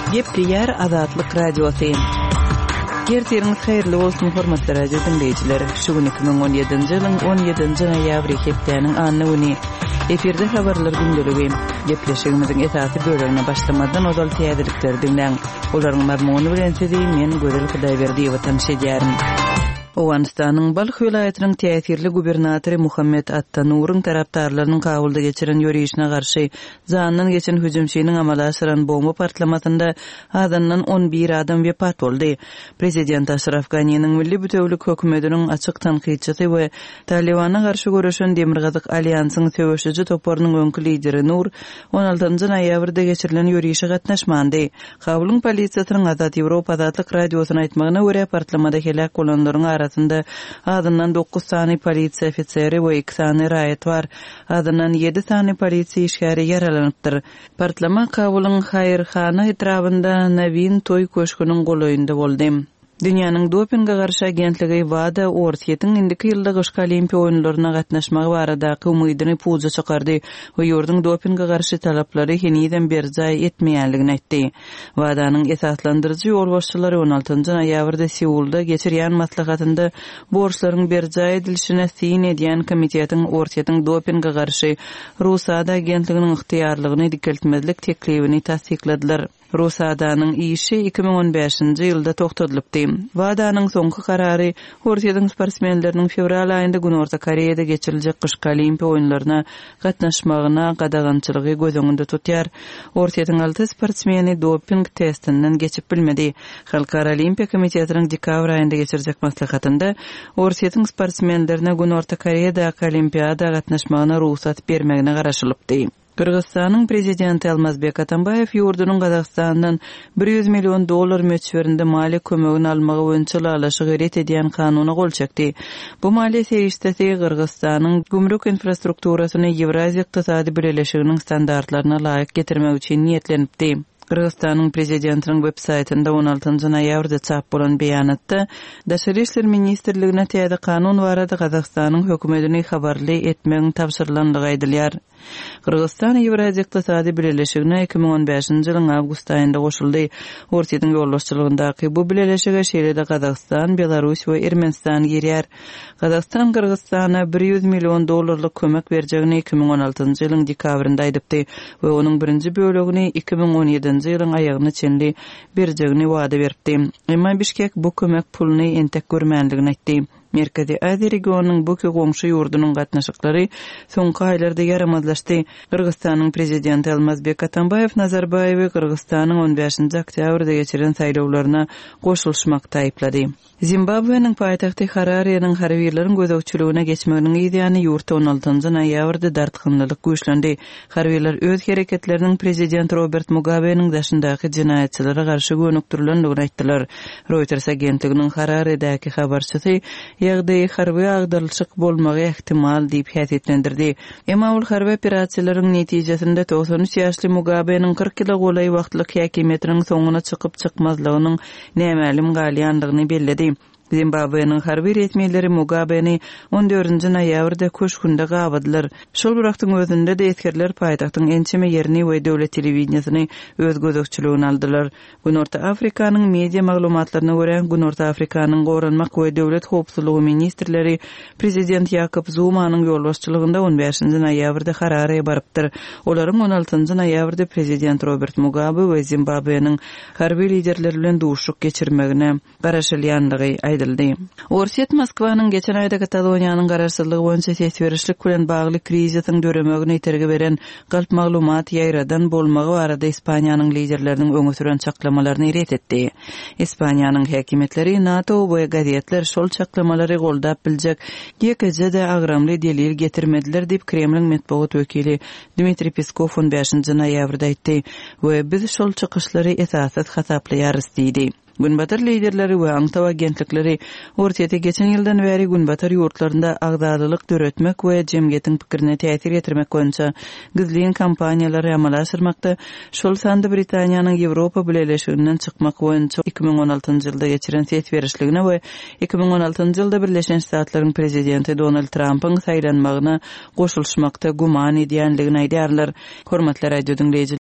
Gepleyer Azatlyk Radiosu. Gertiriniz hayırlı olsun hormatly radio dinleyijiler. Şu gün 2017-nji ýylyň 17-nji noýabry hepdeniň anny efirde habarlar gündeligi. Gepleşigimiziň esasy bölümine başlamadan ozal täzelikler dinleň. Olaryň mazmuny bilen sizi men Gözel Hudaýberdi tanışdyrýarym. Owganistanyň Balkh vilayatynyň täsirli gubernatory Muhammed At-Tanuryň tarapdarlarynyň kabulda geçiren ýörüşine garşy zanynyň geçen hüjümçiniň amala aşyran bomba partlamasynda adamdan 11 adam wepat boldy. Prezident Ashraf Ghani'niň milli bütewlik hökümetiniň açyk tanqidçisi we Talibana garşy görüşen Demirgazyk alýansynyň söwüşçi toparynyň öňkü lideri Nur 16-njy noýabrda geçirilen ýörüşe gatnaşmandy. Kabulyň polisiýasynyň Azat Ýewropa Azatlyk radiosyna aýtmagyna görä partlamada helak bolanlaryň arasında adından 9 sany polisiýa ofiseri we 2 sany raýat bar. Adından 7 sany polisiýa işgäri yaralanypdyr. Partlama Kabulyň Haýyrhana etrabynda Navin toy köşküniň golaýynda boldy. Dünýäniň dopinga garşy agentligi WADA ortiýetiň indiki ýylda Gyşky Olimpiýa oýunlaryna gatnaşmagy barada umydyny puza çykardy we ýurdun dopinga garşy talaplary heniden berjay etmeýänligini aýtdy. WADA-nyň esaslandyrjy ýolbaşçylary 16-njy noýabrda Seulda geçirýän maslahatynda borçlaryň berjay edilişine syn edýän komitetiň ortiýetiň dopinga garşy Rusada agentliginiň yktyýarlygyny dikeltmezlik teklibini tasdikladylar. Rusadaның işi 2015-nji ýylda toktadylypdy. WADA-nyň soňky karary ortiýetiň sportsmenleriniň fevral aýynda Günorta Koreýada geçiriljek Gyşky Olimpiýa oýunlaryna gatnaşmagyna gadagançylygy göz öňünde tutýar. Ortiýetiň 6 sportsmeni doping testinden geçip bilmedi. Halkara Olimpiýa Komitetiniň dekabr aýynda geçirijek maslahatynda ortiýetiň sportsmenlerine Günorta Koreýada olimpiýada gatnaşmagyna ruhsat bermegine garaşylypdy. Kırgızstanyň prezidenti Almazbek Atambayew ýurdunyň Gazagstandan $100 million möçberinde mali kömegini almagy boýunça lalaşy geret edýän kanuny gol çekdi. Bu mali seýişdesi Kırgızstanyň gümrük infrastrukturasyny Ewraziýa ykdysady birleşiginiň standartlaryna laýyk getirmek üçin niýetlenipdi. Kırgızstanyň prezidentiniň web saýtynda 16-njy noýabrda çap bolan beýanatda Daşary işler ministrligine täze kanun barada Gazagstanyň hökümetini habarly etmegiň tapşyrylandygy aýdylýar. Kırgızstan Ewraziýa ykdysady birleşigine 2015-nji ýylyň awgust aýynda goşuldy. Ortiýetiň ýolbaşçylygyndaky bu birleşige şeýlede Gazagystan, Belarus we Ermenistan girýär. Gazagystan Kırgızstana $100 million kömek berjegini 2016-njy ýylyň dekabrynda aýdypdy we onuň birinji bölegini 2017-nji ýylyň aýagyna çenli berjegini wada beripdi. Emma Bişkek bu kömek puluny entek görmänligini aýtdy. Merkezi Aziýa regionunyň bu goňşy ýurdunyň gatnaşyklary soňky aýlarda yaramazlaşdy. Kırgızstanyň prezidenti Almazbek Atambayew Nazarbayewi Kırgızstanyň 15-nji oktýabrda geçirilen saýlawlaryna goşulşmakda aýplady. Zimbabwe'niň paýtagty Harare'niň harbiylaryň gözegçiligine geçmeginiň ýa-ni ýurtda 16-njy noýabrda dartgynlyk güýçlendi. Harbiylar öz hereketleriniň prezident Robert Mugabe'niň daşyndaky jinaýatçylary garşy gönükdirilendigini aýtdylar. Reuters agentliginiň Harare'däki habarçysy ýagdaý harby agdarlyk bolmagy ihtimal diýip häsiýetlendirdi. Emma ol harby operasiýalaryň netijesinde 93 ýaşly Mugabe'niň 40 ýyl golay wagtlyk häkimetiniň soňuna çykyp çykmazlygynyň nämälim galýandygyny belledi. Zimbabwe'niň harby resmiýetleri Mugabe'ni 14-nji noýabrda köşkünde gabadylar. Şol wagtyň özünde de etkerler paýtagtyň ençeme ýerini we döwlet telewizionasyny öz gözegçiligine aldylar. Günorta Afrikanyň media maglumatlaryna görä, Günorta Afrikanyň goranmak we döwlet howpsuzlygy ministrleri prezident Jacob Zumanyň ýolbaşçylygynda 15-nji noýabrda Harare'ye barypdyr. Olaryň 16-njy noýabrda prezident Robert Mugabe we Zimbabwe'niň harby liderleri bilen duşuk geçirmegine garaşylýandygy Orsiýet Moskwanyň geçen aýda Kataloniýanyň garaşsyzlygy boýunça sesberişlik bilen bagly krizisyň döremegini ýeterge beren galp maglumat ýaýradan bolmagy barada Ispaniýanyň liderleriniň öňe süren çaklamalaryny ret etdi. Ispaniýanyň häkimetleri NATO we gazetler şol çaklamalary goldap biljek ýekejede agramly delil getirmediler diýip Kremliň medeniýet wekili Dmitri Peskov 15-nji noýabrda aýtdy we biz şol çykyşlary esasat hasaplayarys diýdi. Günbatar liderleri we aňtaw agentlikleri ortiýete geçen ýyldan bäri günbatar ýurtlarynda agdadlyk döretmek we jemgyýetiň pikirine täsir ýetirmek boýunça gizliň kampaniýalary amala aşyrmakda. Şol sanda Britaniýanyň Ýewropa birleşiginden çykmak boýunça 2016-njy ýylda geçiren sesberişligine we 2016-njy ýylda Birleşen Ştatlaryň prezidenti Donald Trumpyň saýlanmagyna goşulşmakda guman edýänligini aýdýarlar. Hormatly radio dinleýijiler,